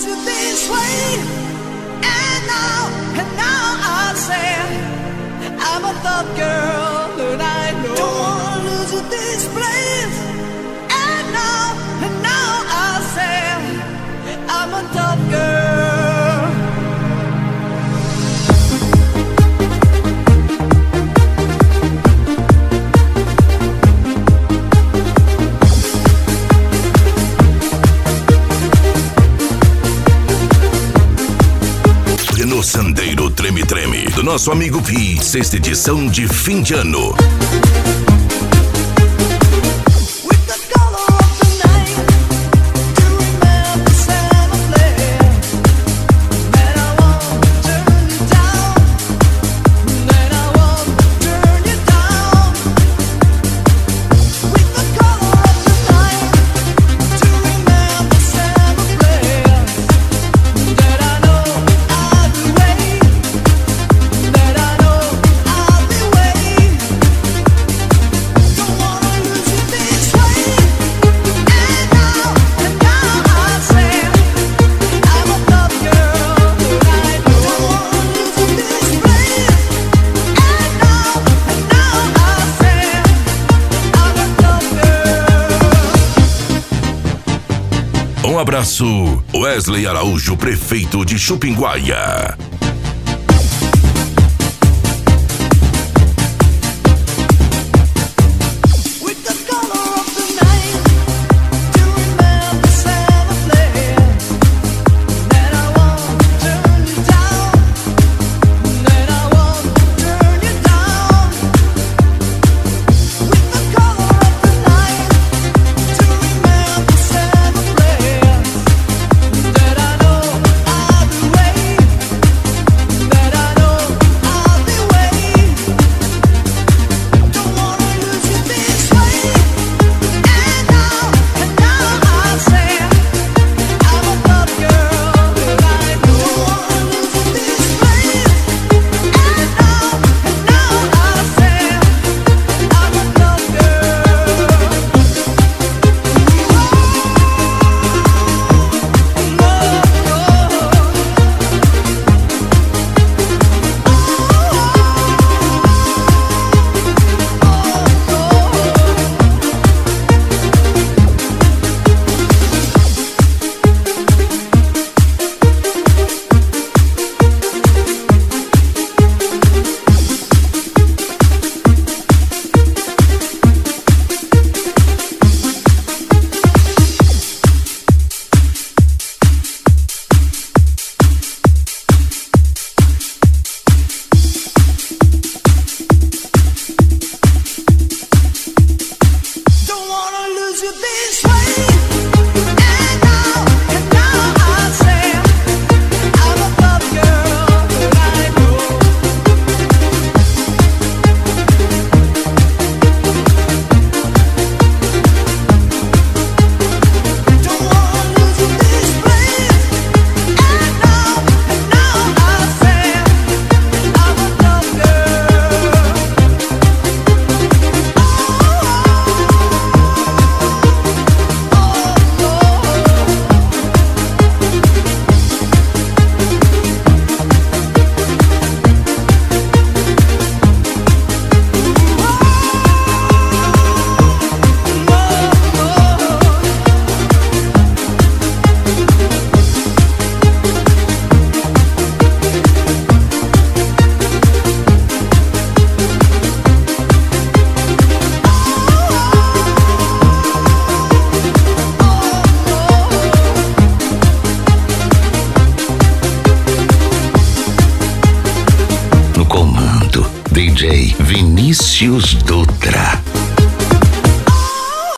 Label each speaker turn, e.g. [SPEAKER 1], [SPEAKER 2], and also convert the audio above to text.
[SPEAKER 1] lose you this way. And now I say I'm a tough girl, and I know. Don't wanna lose you this place. And now I say I'm a tough girl.
[SPEAKER 2] No Sandeiro Treme Treme, do nosso amigo Pi, 6ª edição de fim de ano. Um abraço, Wesley Araújo, prefeito de Chupinguaia. DJ Vinícius Dutra.